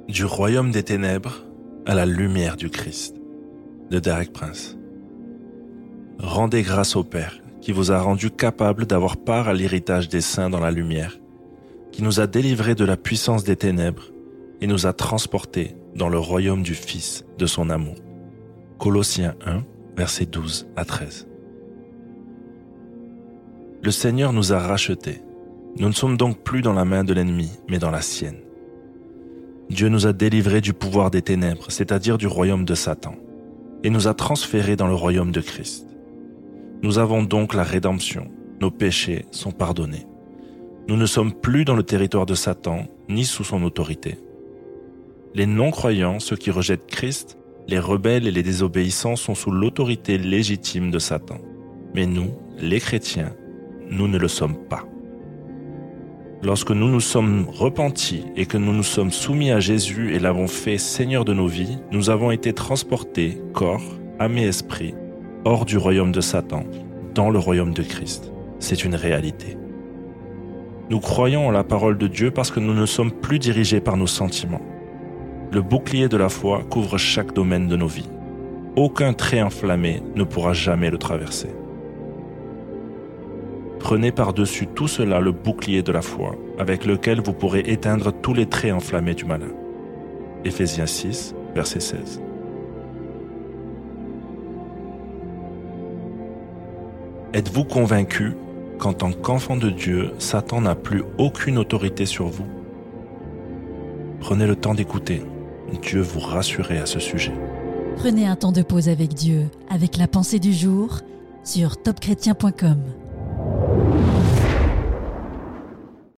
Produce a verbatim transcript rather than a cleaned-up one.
Du royaume des ténèbres à la lumière du Christ, de Derek Prince. Rendez grâce au Père, qui vous a rendu capable d'avoir part à l'héritage des saints dans la lumière, qui nous a délivrés de la puissance des ténèbres et nous a transportés dans le royaume du Fils de son amour. Colossiens un, versets douze à treize. Le Seigneur nous a rachetés. Nous ne sommes donc plus dans la main de l'ennemi, mais dans la sienne. Dieu nous a délivrés du pouvoir des ténèbres, c'est-à-dire du royaume de Satan, et nous a transférés dans le royaume de Christ. Nous avons donc la rédemption, nos péchés sont pardonnés. Nous ne sommes plus dans le territoire de Satan, ni sous son autorité. Les non-croyants, ceux qui rejettent Christ, les rebelles et les désobéissants sont sous l'autorité légitime de Satan. Mais nous, les chrétiens, nous ne le sommes pas. Lorsque nous nous sommes repentis et que nous nous sommes soumis à Jésus et l'avons fait Seigneur de nos vies, nous avons été transportés, corps, âme et esprit, hors du royaume de Satan, dans le royaume de Christ. C'est une réalité. Nous croyons en la parole de Dieu parce que nous ne sommes plus dirigés par nos sentiments. Le bouclier de la foi couvre chaque domaine de nos vies. Aucun trait enflammé ne pourra jamais le traverser. Prenez par-dessus tout cela le bouclier de la foi, avec lequel vous pourrez éteindre tous les traits enflammés du malin. Éphésiens six, verset seize. Êtes-vous convaincu qu'en tant qu'enfant de Dieu, Satan n'a plus aucune autorité sur vous? Prenez le temps d'écouter. Dieu vous rassurer à ce sujet. Prenez un temps de pause avec Dieu, avec la pensée du jour, sur top chrétien point com.